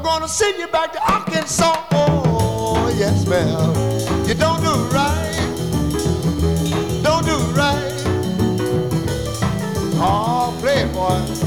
gonna send you back to Arkansas. Oh, yes, ma'am. You don't do right. Don't do right. Oh, play it, boy.